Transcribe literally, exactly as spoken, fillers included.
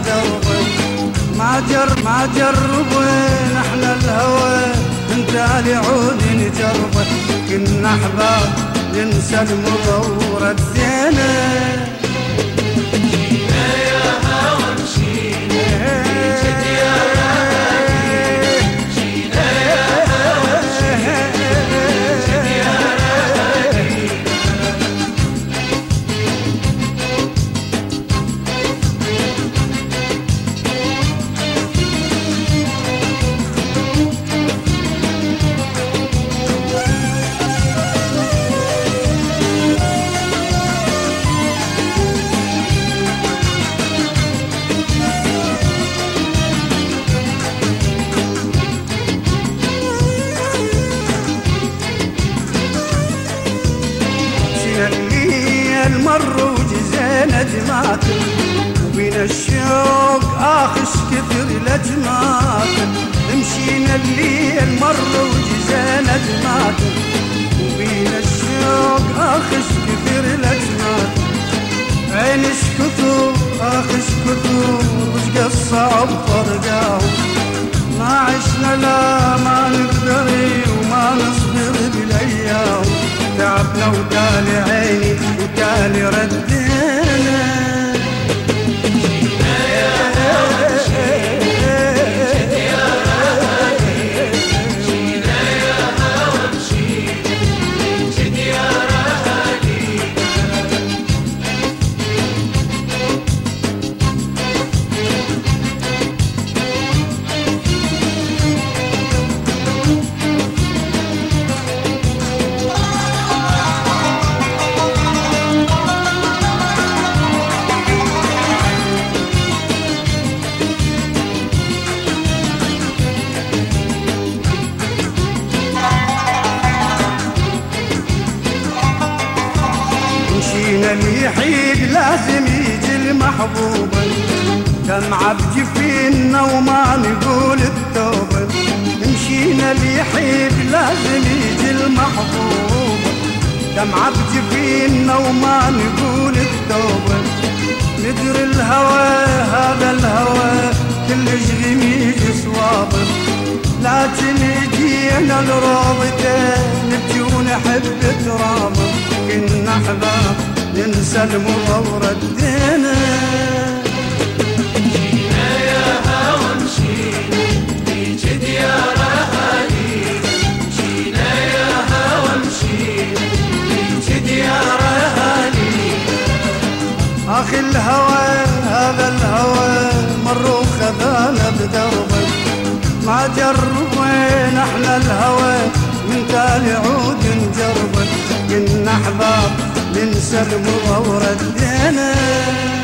بدربك، ما جر ما جربنا احنا الهوى من تالي عود نجربه، كنا احباب ننسى المضى وردينا. المر وجزينا جماعتك وبين الشوق آخش كثر لجماعتك، مشينا الليل مر وجزينا جماعتك وبين الشوق آخش كثر لجماعتك، عينش كثر آخش كثر وش الصعب فرقاهم، ما عشنا لا ما نقدر وما نصبر بالايام، تعبنا وتالي عيني وتالي ردينا. اللي يحيد لازم يجي المحبوبة، دمعة بجفيننا وما نقول التوبة، مشينا اللي يحيد لازم يجي المحبوبة، دمعة بجفيننا وما نقول التوبة، ندري الهوى هذا الهوى كلش غميج صوابه، لكن يجينا لروضته نبكي ونحب ترابه، كنا احباب ننسى المضى وردينا. جينا يا هوى مشينا في ديار اهالينا، جينا يا هوى مشينا في ديار اهالينا، اخي الهوى هذا الهوى مر وخذانا بدربه، ما جربنا احنا الهوى من تالي عود نجربه، كنا احباب ننسى المضى وردينا.